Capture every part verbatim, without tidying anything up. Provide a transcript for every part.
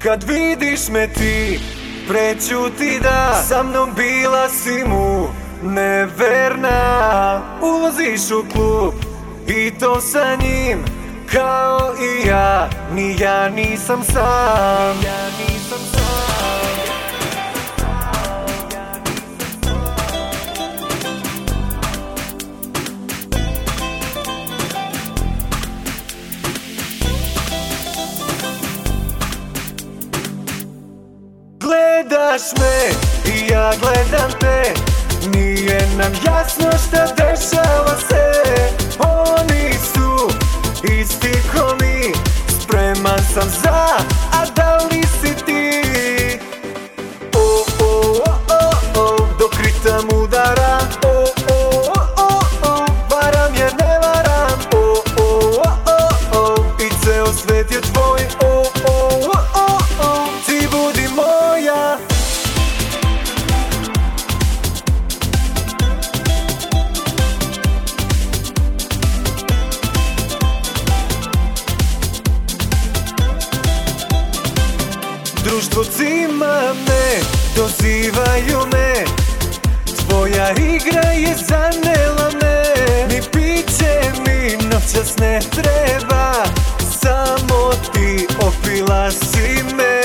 Kad vidiš me ti, prećuti da sa mnom bila si mu neverna. Ulaziš u klub i to sa njim, kao i ja, ni ja nisam sam. Ja nisam sam. Gledaš me i ja gledam te, nije nam jasno šta dešava se. Oni su isti ko mi, spreman sam za, a da li si ti? O, o, o, o, o, dok ritam udara. O, o, o, o, o, varam jer ne varam. O, o, o, o, i ceo svet je tvoj. O, o, o, o, ti budi moja. Društvo cima me, dozivaju me, tvoja igra je zanela me. Ni piće mi noćas ne treba, samo ti opila si me.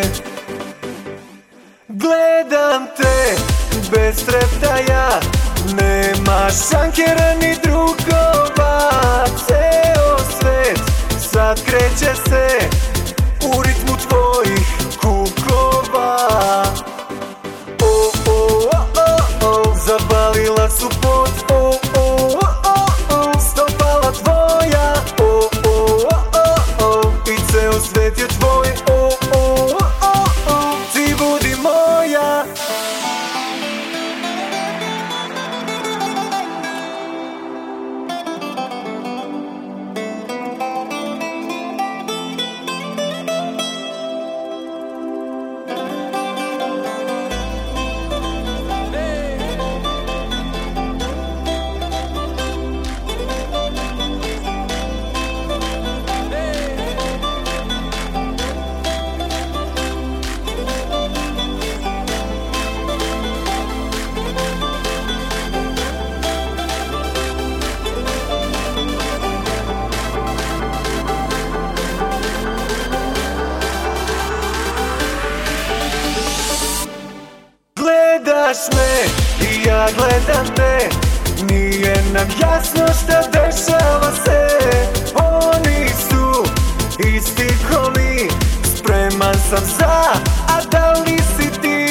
Gledam te bez treptaja, nema šankera ni drugova. Ceo svet sad kreće se u ritmu tvojih kukova. O, o, o, o, zabalila su pod. O, o, o, o, stopala tvoja. O, o, o, o, i ceo svet je tvoj. O, o, o, o, ti budi moja. Gledaš me i ja gledam te, nije nam jasno šta dešava se. Oni su isti ko mi, spreman sam za, a da li si ti?